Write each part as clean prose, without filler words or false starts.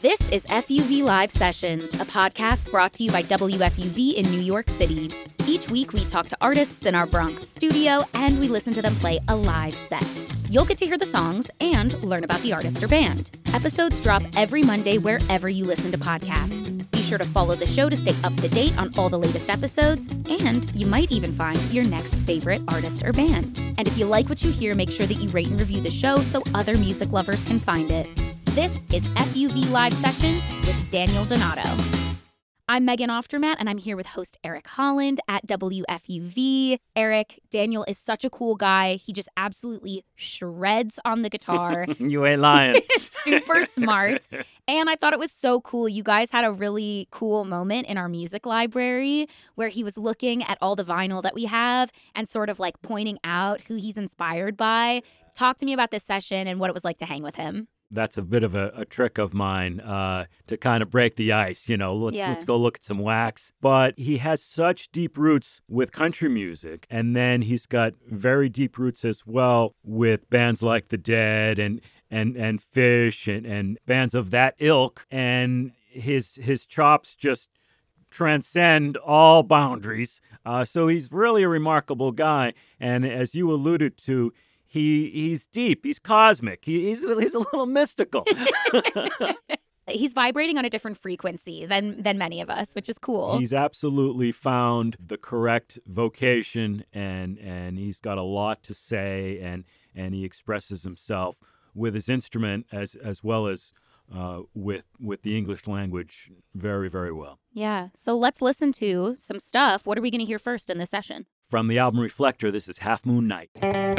This is FUV Live Sessions, a podcast brought to you by WFUV in New York City. Each week, we talk to artists in our Bronx studio, and we listen to them play a live set. You'll get to hear the songs and learn about the artist or band. Episodes drop every Monday wherever you listen to podcasts. Be sure to follow the show to stay up to date on all the latest episodes, and you might even find your next favorite artist or band. And if you like what you hear, make sure that you rate and review the show so other music lovers can find it. This is FUV Live Sessions with Daniel Donato. I'm Megan Oftermatt, and I'm here with host Eric Holland at WFUV. Eric, Daniel is such a cool guy. He just absolutely shreds on the guitar. You ain't lying. Super smart. And I thought it was so cool. You guys had a really cool moment in our music library where he was looking at all the vinyl that we have and sort of like pointing out who he's inspired by. Talk to me about this session and what it was like to hang with him. That's a bit of a trick of mine to kind of break the ice. You know, let's go look at some Wax. But he has such deep roots with country music, and then he's got very deep roots as well with bands like The Dead and Fish and bands of that ilk. And his chops just transcend all boundaries. So he's really a remarkable guy. And as you alluded to, He's deep. He's cosmic. He's a little mystical. He's vibrating on a different frequency than many of us, which is cool. He's absolutely found the correct vocation, and he's got a lot to say, and he expresses himself with his instrument as well as with the English language very, very well. Yeah. So let's listen to some stuff. What are we going to hear first in this session? From the album Reflector, this is Half Moon Night.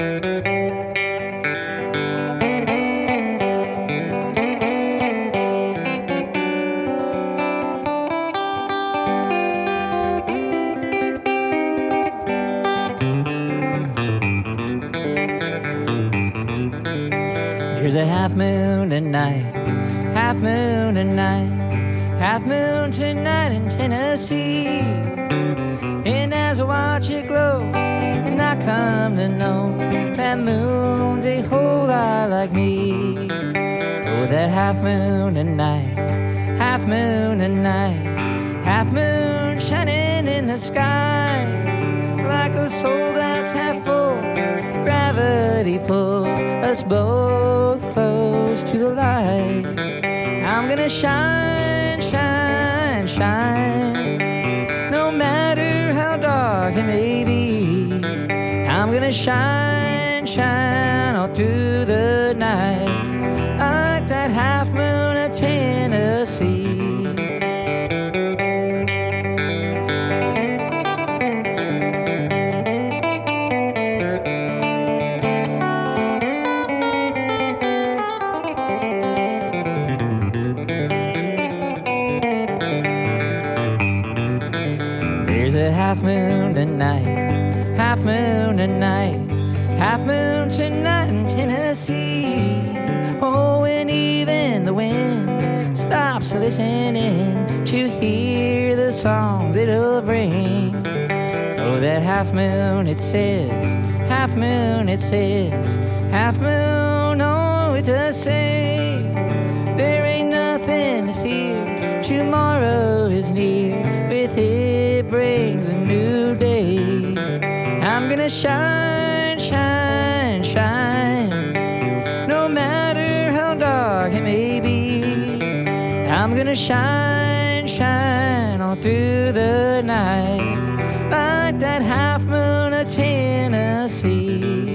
There's a half moon tonight, half moon tonight, half moon tonight in Tennessee. And as I watch it glow, and I come to know that moon's a whole lot like me. Oh, that half moon tonight, half moon tonight, half moon shining in the sky, like a soul that's half full. Gravity pulls us both close to the light. I'm gonna shine, shine, shine, no matter how dark it may be. I'm gonna shine, shine all through the night, like that half moon of Tennessee. Half moon tonight, half moon tonight, half moon tonight in Tennessee. Oh, and even the wind stops listening to hear the songs it'll bring. Oh, that half moon, it says, half moon, it says, half moon, oh, it does say, there ain't nothing to fear, tomorrow is near, with it brings a new day. I'm gonna shine, shine, shine, no matter how dark it may be. I'm gonna shine, shine all through the night, like that half moon of Tennessee.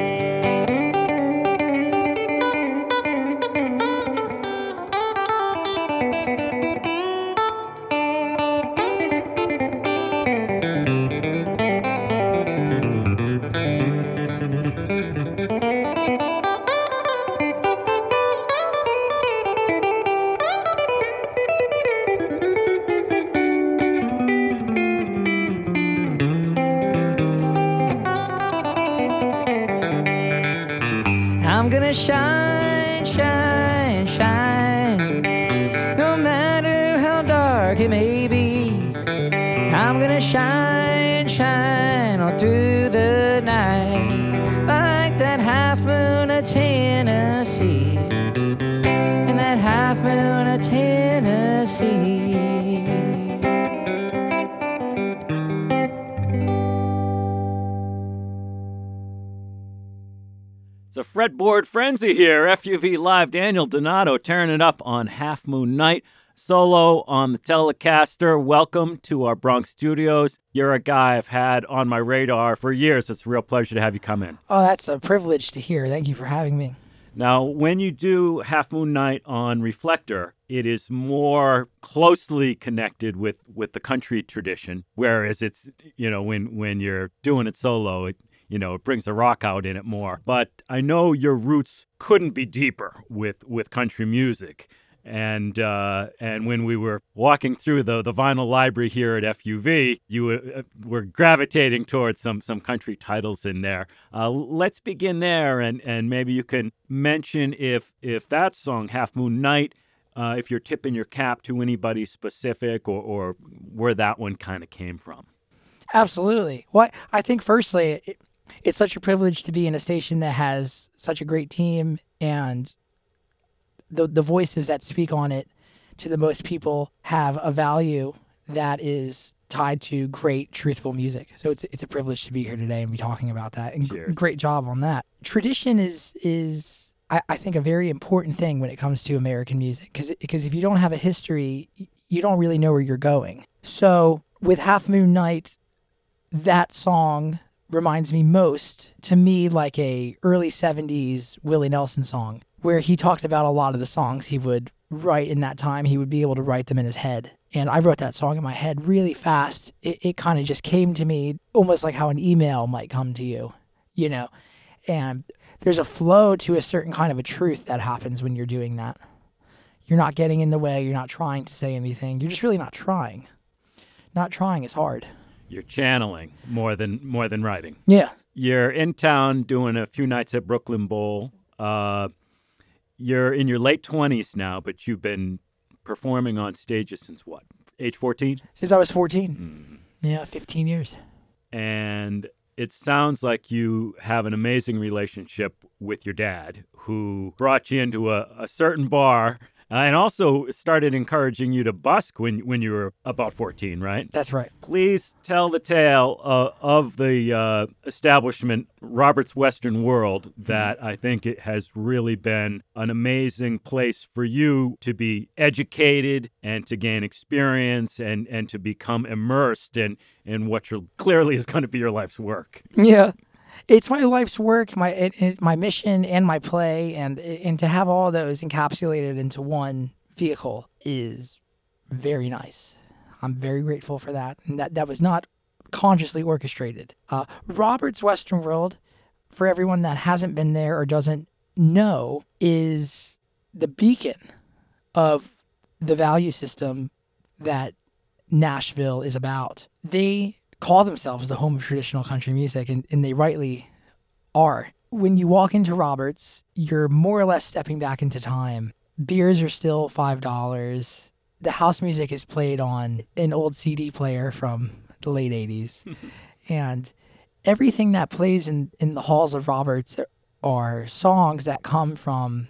I'm gonna shine, shine, shine, no matter how dark it may be. I'm gonna shine, shine all through the night, like that half moon of Tennessee, and that half moon of Tennessee. Tennessee. It's a fretboard frenzy here. FUV Live, Daniel Donato tearing it up on Half Moon Night. Solo on the Telecaster. Welcome to our Bronx studios. You're a guy I've had on my radar for years. It's a real pleasure to have you come in. Oh, that's a privilege to hear. Thank you for having me. Now, when you do Half Moon Night on Reflector, it is more closely connected with the country tradition, whereas it's, when you're doing it solo, it brings the rock out in it more. But I know your roots couldn't be deeper with country music. And when we were walking through the vinyl library here at FUV, you were gravitating towards some country titles in there. Let's begin there, and maybe you can mention if that song, Half Moon Night, if you're tipping your cap to anybody specific or where that one kind of came from. Absolutely. Well, I think firstly, it's such a privilege to be in a station that has such a great team, and the voices that speak on it to the most people have a value that is tied to great, truthful music. So it's a privilege to be here today and be talking about that. And great job on that. Tradition is I think, a very important thing when it comes to American music, because if you don't have a history, you don't really know where you're going. So with Half Moon Night, that song reminds me most, to me, like a early 70s Willie Nelson song, where he talked about a lot of the songs he would write in that time. He would be able to write them in his head. And I wrote that song in my head really fast. It kind of just came to me almost like how an email might come to you, And there's a flow to a certain kind of a truth that happens when you're doing that. You're not getting in the way. You're not trying to say anything. You're just really not trying. Not trying is hard. You're channeling more than writing. Yeah. You're in town doing a few nights at Brooklyn Bowl. You're in your late 20s now, but you've been performing on stages since what? Age 14? Since I was 14. Yeah, 15 years. And it sounds like you have an amazing relationship with your dad, who brought you into a certain bar and also started encouraging you to busk when you were about 14, right? That's right. Please tell the tale of the establishment, Robert's Western World, that I think it has really been an amazing place for you to be educated and to gain experience and to become immersed in what clearly is going to be your life's work. Yeah. It's my life's work, my mission, and my play, and to have all those encapsulated into one vehicle is very nice. I'm very grateful for that, and that was not consciously orchestrated. Robert's Western World, for everyone that hasn't been there or doesn't know, is the beacon of the value system that Nashville is about. They call themselves the home of traditional country music, and they rightly are. When you walk into Roberts, you're more or less stepping back into time. Beers are still $5. The house music is played on an old CD player from the late 80s. And everything that plays in the halls of Roberts are songs that come from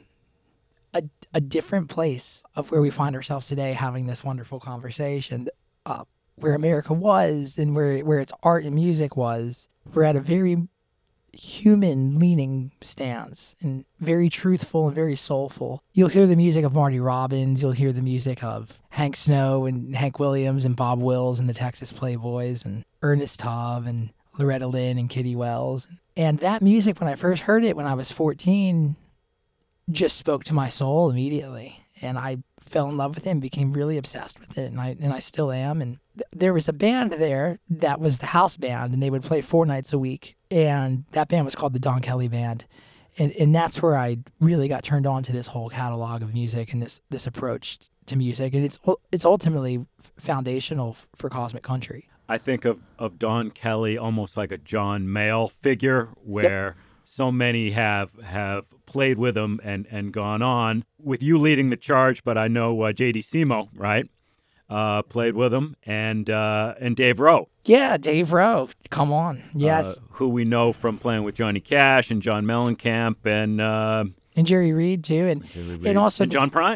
a different place of where we find ourselves today, having this wonderful conversation. Where America was and where its art and music was, we're at a very human-leaning stance and very truthful and very soulful. You'll hear the music of Marty Robbins. You'll hear the music of Hank Snow and Hank Williams and Bob Wills and the Texas Playboys and Ernest Tubb and Loretta Lynn and Kitty Wells. And that music, when I first heard it when I was 14, just spoke to my soul immediately. And I fell in love with it and became really obsessed with it, and I still am. And there was a band there that was the house band, and they would play 4 nights a week, and that band was called the Don Kelly Band. And that's where I really got turned on to this whole catalog of music and this approach to music, and it's ultimately foundational for Cosmic Country. I think of Don Kelly almost like a John Mayall figure, where so many have played with him and gone on, with you leading the charge. But I know J.D. Simo, right, played with him, and Dave Rowe. Yeah, Dave Rowe. Come on. Yes. Who we know from playing with Johnny Cash and John Mellencamp and Jerry Reed, too. And also John Prine.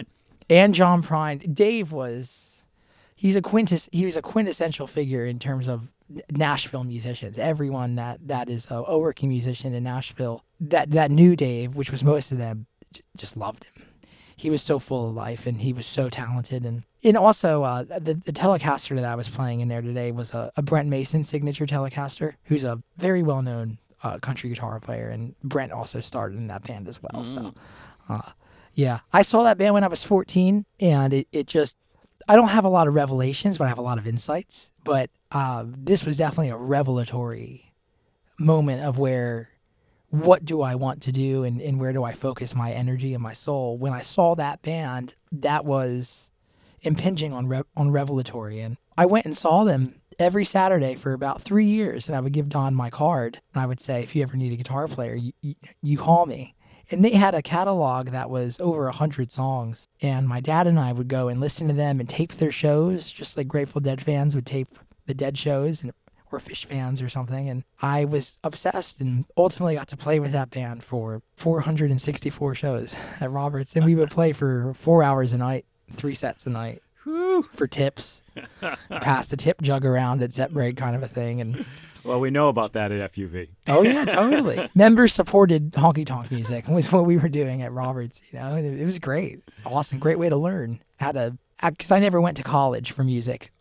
And John Prine. Dave he was a quintessential figure in terms of Nashville musicians. Everyone that is a working musician in Nashville that knew Dave, which was most of them, just loved him. He was so full of life, and he was so talented. And also, the Telecaster that I was playing in there today was a Brent Mason signature Telecaster, who's a very well-known country guitar player, and Brent also started in that band as well. So, yeah. I saw that band when I was 14, and it just... I don't have a lot of revelations, but I have a lot of insights. But this was definitely a revelatory moment of what do I want to do and where do I focus my energy and my soul. When I saw that band, that was impinging on revelatory. And I went and saw them every Saturday for about 3 years, and I would give Don my card, and I would say, if you ever need a guitar player, you call me. And they had a catalog that was over 100 songs, and my dad and I would go and listen to them and tape their shows, just like Grateful Dead fans would tape the Dead shows, or Fish fans or something. And I was obsessed and ultimately got to play with that band for 464 shows at Roberts, and we would play for 4 hours a night, 3 sets a night. Whew. For tips. Pass the tip jug around at set break kind of a thing. And well, we know about that at FUV. Oh, yeah, totally. Members-supported honky-tonk music was what we were doing at Roberts. It was great. It was awesome. Great way to learn because I never went to college for music.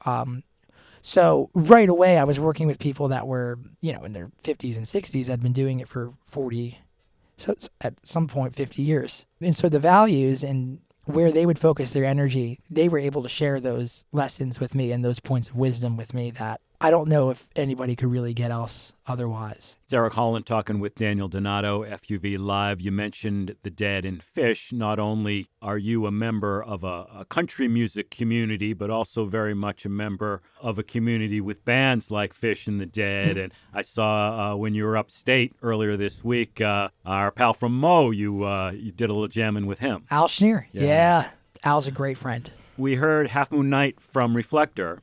So right away, I was working with people that were, in their 50s and 60s, had been doing it for 40, so at some point 50 years. And so the values and where they would focus their energy, they were able to share those lessons with me and those points of wisdom with me that I don't know if anybody could really get else otherwise. It's Eric Holland talking with Daniel Donato, FUV Live. You mentioned the Dead and Fish. Not only are you a member of a country music community, but also very much a member of a community with bands like Fish and the Dead. And I saw when you were upstate earlier this week, our pal from Mo, you did a little jamming with him. Al Schneer. Yeah. Al's a great friend. We heard Half Moon Night from Reflector.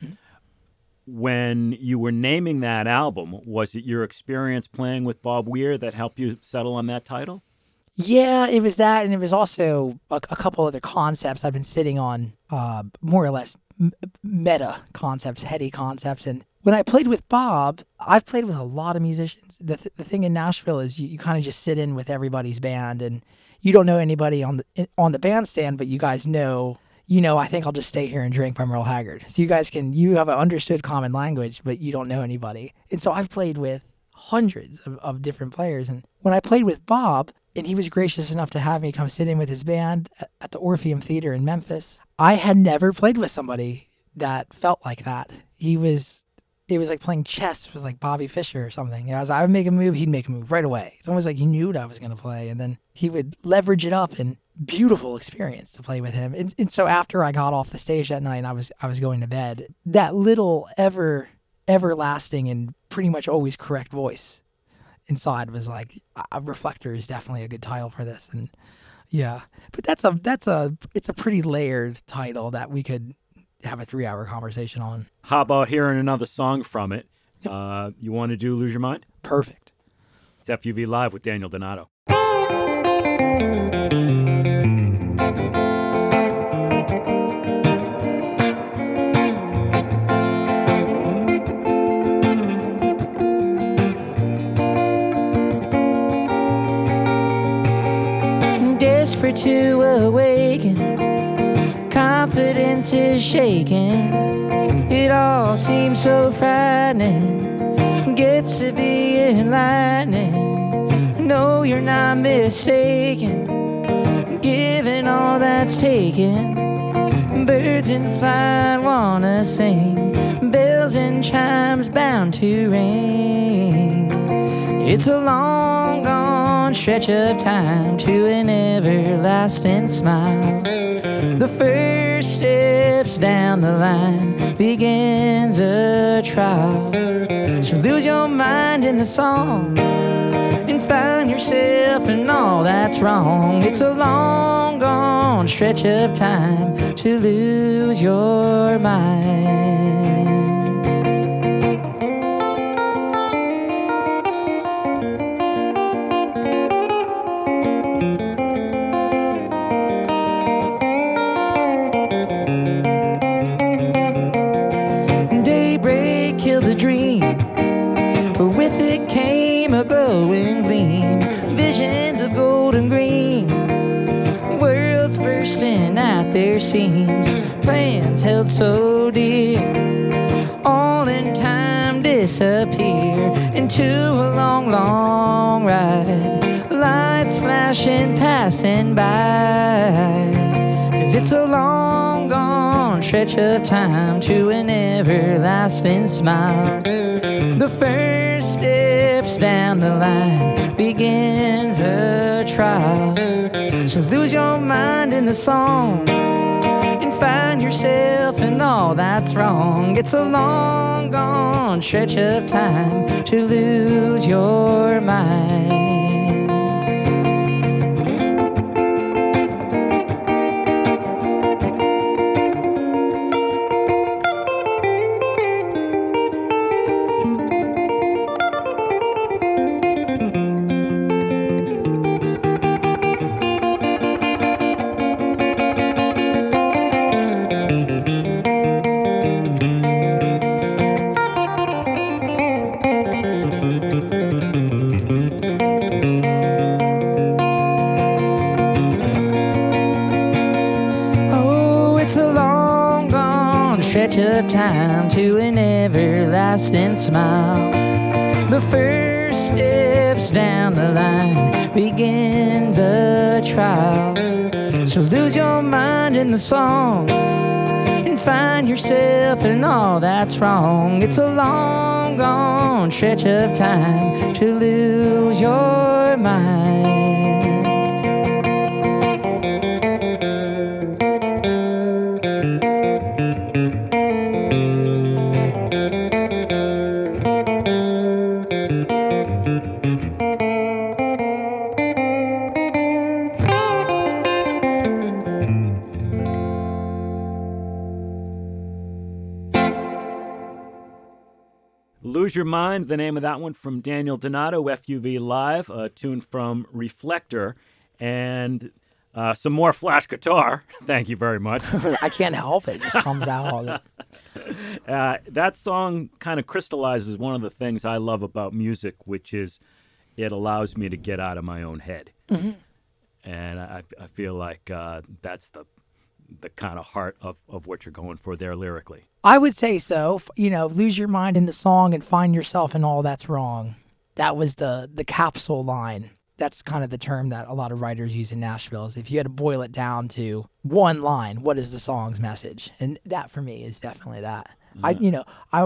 When you were naming that album, was it your experience playing with Bob Weir that helped you settle on that title? Yeah, it was that, and it was also a couple other concepts I've been sitting on, more or less meta concepts, heady concepts. And when I played with Bob, I've played with a lot of musicians. The thing in Nashville is you kind of just sit in with everybody's band, and you don't know anybody on the bandstand, but you guys know... I think I'll just stay here and drink by Merle Haggard. So you have an understood common language, but you don't know anybody. And so I've played with hundreds of different players. And when I played with Bob, and he was gracious enough to have me come sit in with his band at the Orpheum Theater in Memphis, I had never played with somebody that felt like that. It was like playing chess with like Bobby Fischer or something. As I would make a move, he'd make a move right away. It's almost like he knew what I was going to play, and then he would leverage it up, and beautiful experience to play with him. And so after I got off the stage that night and I was going to bed, that little everlasting and pretty much always correct voice inside was like, Reflector is definitely a good title for this. And yeah, but it's a pretty layered title that we could have a 3-hour conversation on. How about hearing another song from it? You want to do Lose Your Mind? Perfect. It's FUV Live with Daniel Donato. Desperate to awaken, confidence is shaking. It all seems so frightening, gets to be enlightening. No, you're not mistaken, given all that's taken. Birds in flight wanna sing, bells and chimes bound to ring. It's a long gone stretch of time to an everlasting smile. The first steps down the line begins a trial. So lose your mind in the song and find yourself in all that's wrong. It's a long gone stretch of time to lose your mind. hearts bursting at their seams, plans held so dear, all in time disappear into a long, long ride. Lights flashing, passing by, 'cause it's a long gone stretch of time to an everlasting smile. The first steps down the line begins a trial. So lose your mind in the song and find yourself in all that's wrong. It's a long gone stretch of time to lose your mind. Of time to an everlasting smile. The first steps down the line begins a trial. So lose your mind in the song and find yourself in all that's wrong. It's a long gone stretch of time to lose your mind. Lose Your Mind, the name of that one from Daniel Donato, FUV Live, a tune from Reflector, and some more flash guitar. Thank you very much. I can't help it. It just comes out. That song kind of crystallizes one of the things I love about music, which is it allows me to get out of my own head. Mm-hmm. And I feel like that's the kind of heart of what you're going for there lyrically. I would say so. You know, lose your mind in the song and find yourself in all that's wrong. That was the capsule line. That's kind of the term that a lot of writers use in Nashville. Is if you had to boil it down to one line, what is the song's message? And that for me is definitely that. Yeah.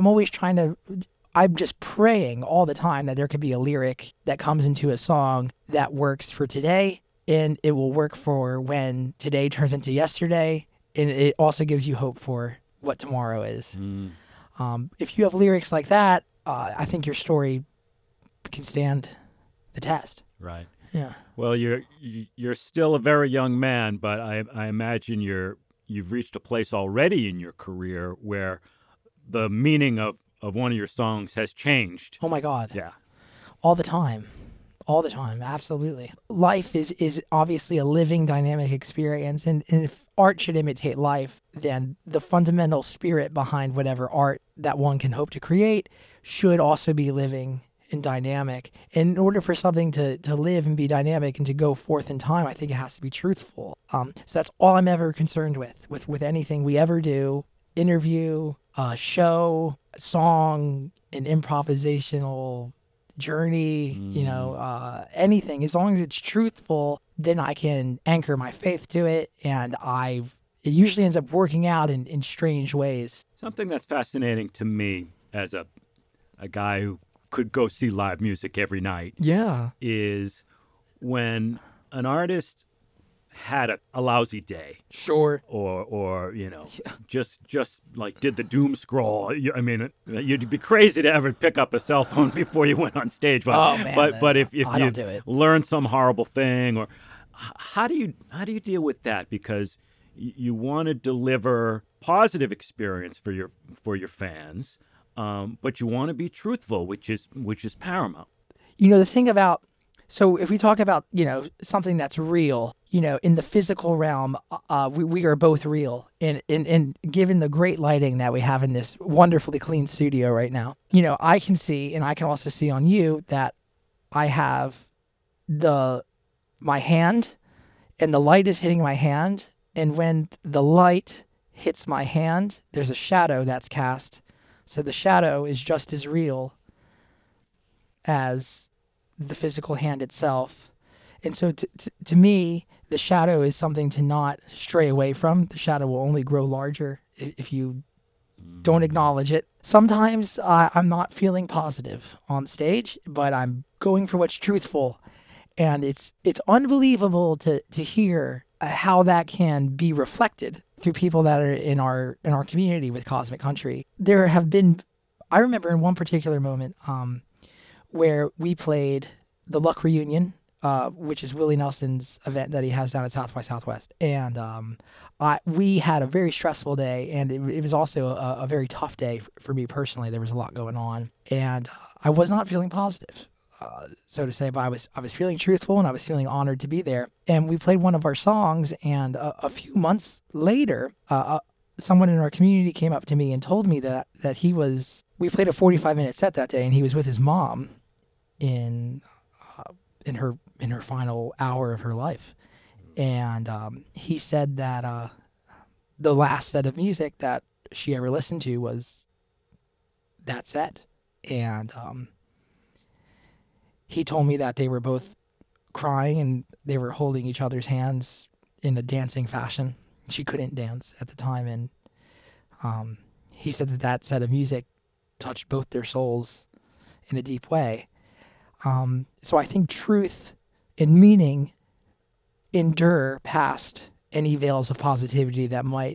I'm just praying all the time that there could be a lyric that comes into a song that works for today, and it will work for when today turns into yesterday, and it also gives you hope for what tomorrow is. If you have lyrics like that, I think your story can stand the test. Right. Yeah. Well, you're still a very young man, but I imagine you've reached a place already in your career where the meaning of one of your songs has changed. Oh my God. Yeah. All the time. All the time, absolutely. Life is obviously a living, dynamic experience, and if art should imitate life, then the fundamental spirit behind whatever art that one can hope to create should also be living and dynamic. And in order for something to live and be dynamic and to go forth in time, I think it has to be truthful. So that's all I'm ever concerned with anything we ever do, interview, show, song, an improvisational journey, anything. As long as it's truthful, then I can anchor my faith to it, and it usually ends up working out in strange ways. Something that's fascinating to me as a guy who could go see live music every night, is when an artist had a lousy day, sure, or just like did the doom scroll. I mean, you'd be crazy to ever pick up a cell phone before you went on stage. But if you learn some horrible thing, or how do you deal with that? Because you want to deliver positive experience for your fans, but you want to be truthful, which is paramount. The thing about, so if we talk about, something that's real, in the physical realm, we are both real. And given the great lighting that we have in this wonderfully clean studio right now, I can see, and I can also see on you, that I have my hand and the light is hitting my hand. And when the light hits my hand, there's a shadow that's cast. So the shadow is just as real as the physical hand itself. And so to me, the shadow is something to not stray away from. The shadow will only grow larger if you don't acknowledge it. Sometimes I'm not feeling positive on stage, but I'm going for what's truthful. And it's unbelievable to hear how that can be reflected through people that are in our community with Cosmic Country. There have been, I remember in one particular moment where we played the Luck Reunion, which is Willie Nelson's event that he has down at South by Southwest. And we had a very stressful day, and it was also a very tough day for me personally. There was a lot going on, and I was not feeling positive, so to say, but I was feeling truthful, and I was feeling honored to be there. And we played one of our songs, and a few months later, someone in our community came up to me and told me that we played a 45-minute set that day, and he was with his mom in her final hour of her life. And he said that the last set of music that she ever listened to was that set. And he told me that they were both crying and they were holding each other's hands in a dancing fashion. She couldn't dance at the time. And he said that set of music touched both their souls in a deep way. So I think truth and meaning endure past any veils of positivity that might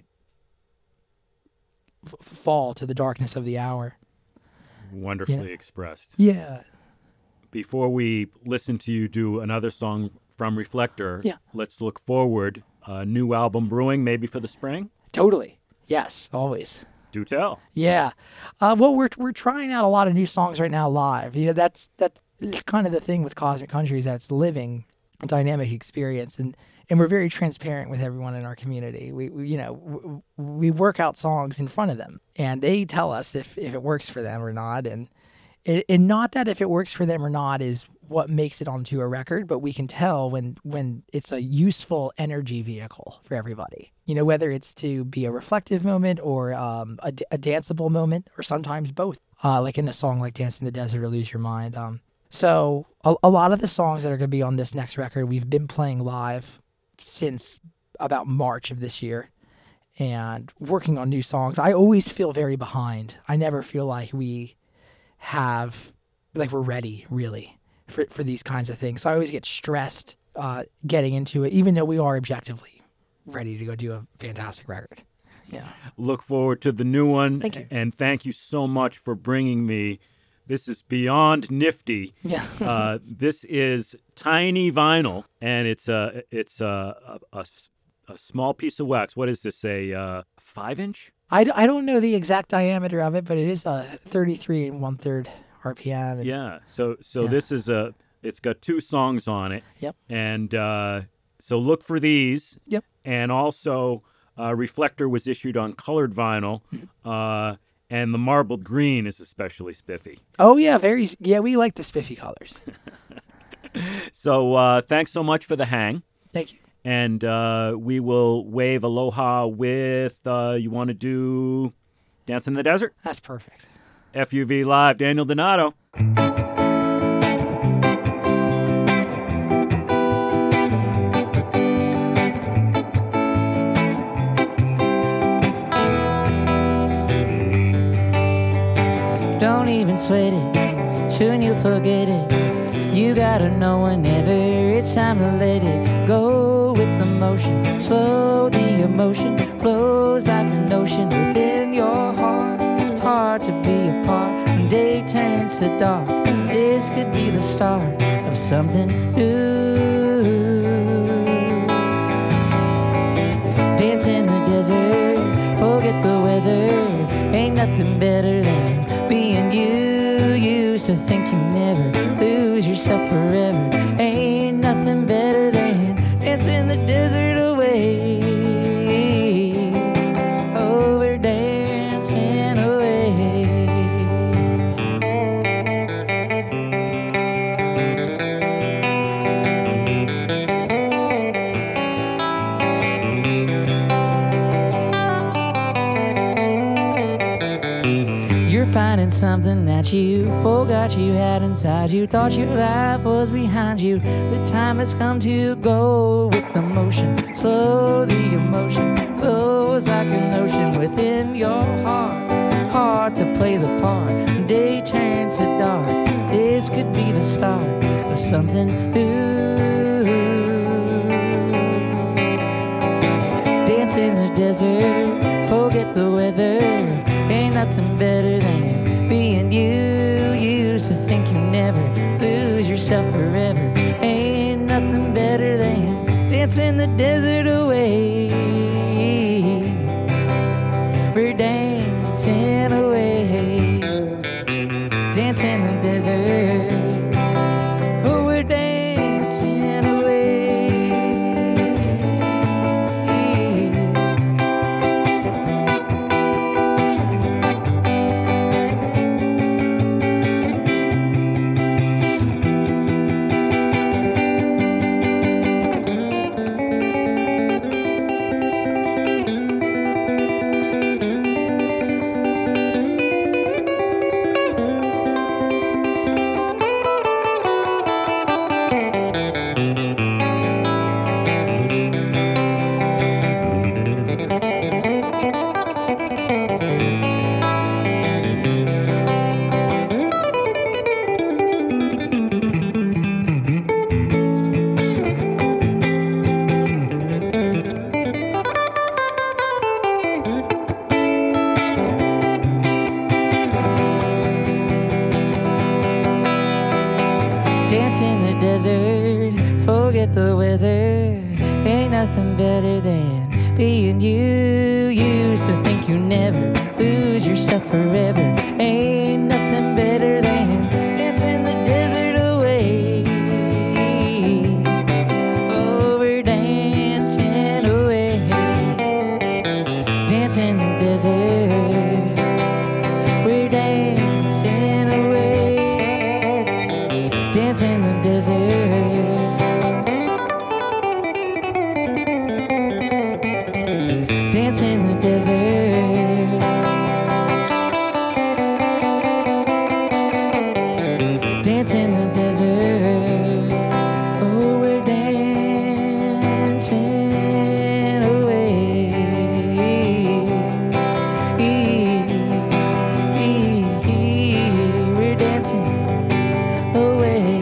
fall to the darkness of the hour. Wonderfully expressed. Yeah. Before we listen to you do another song from Reflector, let's look forward. A new album brewing, maybe for the spring? Totally. Yes, always. Do tell. Yeah. Well, we're trying out a lot of new songs right now live. You know, that's kind of the thing with Cosmic Country, is that it's living, a dynamic experience, and we're very transparent with everyone in our community. We work out songs in front of them, and they tell us if it works for them or not. And not that if it works for them or not is what makes it onto a record, but we can tell when it's a useful energy vehicle for everybody. You know, whether it's to be a reflective moment or a danceable moment, or sometimes both. Like in a song like Dance in the Desert or Lose Your Mind. So a lot of the songs that are going to be on this next record, we've been playing live since about March of this year and working on new songs. I always feel very behind. I never feel like we're ready really for these kinds of things. So I always get stressed getting into it, even though we are objectively ready to go do a fantastic record. Yeah. Look forward to the new one. Thank you. And thank you so much for bringing me. This is beyond nifty. Yeah. This is tiny vinyl, and it's a small piece of wax. What is this? A 5-inch? I don't know the exact diameter of it, but it is a 33 1/3 RPM. Yeah. So this is it's got 2 songs on it. Yep. And so look for these. Yep. And also, Reflector was issued on colored vinyl. And the marbled green is especially spiffy. Oh, yeah, we like the spiffy colors. So thanks so much for the hang. Thank you. And we will wave aloha with, you want to do Dance in the Desert? That's perfect. FUV Live, Daniel Donato. Don't even sweat it, soon you'll forget it. You gotta know whenever it's time to let it go with the motion. Slow, the emotion flows like an ocean within your heart. It's hard to be apart when day turns to dark. This could be the start of something new. Dance in the desert, forget the weather. Ain't nothing better than being you. Used to think you never lose yourself forever. Ain't nothing better than dancing the desert away. Oh, we're dancing away. finding something that you forgot you had inside you. Thought your life was behind you. The time has come to go with the motion. Slow, the emotion flows like an ocean within your heart. Hard to play the part. Day turns to dark. This could be the start of something new. Dance in the desert, forget the weather. Ain't nothing better than being you. Used to think you never lose yourself forever. Ain't nothing better than dancing the desert away. We're dancing away, dancing the desert. Oh, we're dancing away. Dance in the desert, forget the weather. Ain't nothing better than being you. Used to think you never lose yourself forever. Ain't nothing better than dancing the desert away. Oh, we're dancing away, dancing the desert. We're dancing away, dancing the desert. Dance in the desert. Dance in the desert. Oh, we're dancing away. We're dancing away.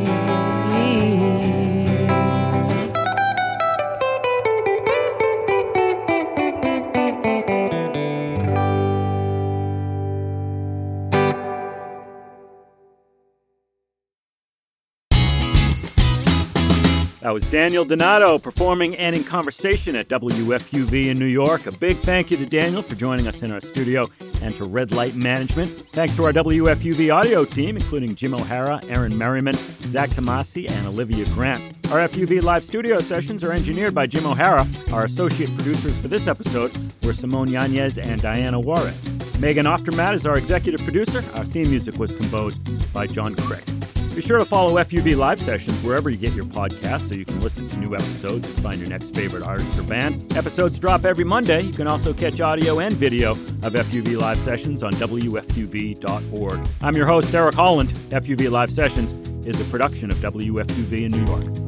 That was Daniel Donato performing and in conversation at WFUV in New York. A big thank you to Daniel for joining us in our studio and to Red Light Management. Thanks to our WFUV audio team, including Jim O'Hara, Aaron Merriman, Zach Tomasi, and Olivia Grant. Our FUV live studio sessions are engineered by Jim O'Hara. Our associate producers for this episode were Simone Yanez and Diana Juarez. Megan Oftermatt is our executive producer. Our theme music was composed by John Craig. Be sure to follow FUV Live Sessions wherever you get your podcasts so you can listen to new episodes and find your next favorite artist or band. Episodes drop every Monday. You can also catch audio and video of FUV Live Sessions on WFUV.org. I'm your host, Eric Holland. FUV Live Sessions is a production of WFUV in New York.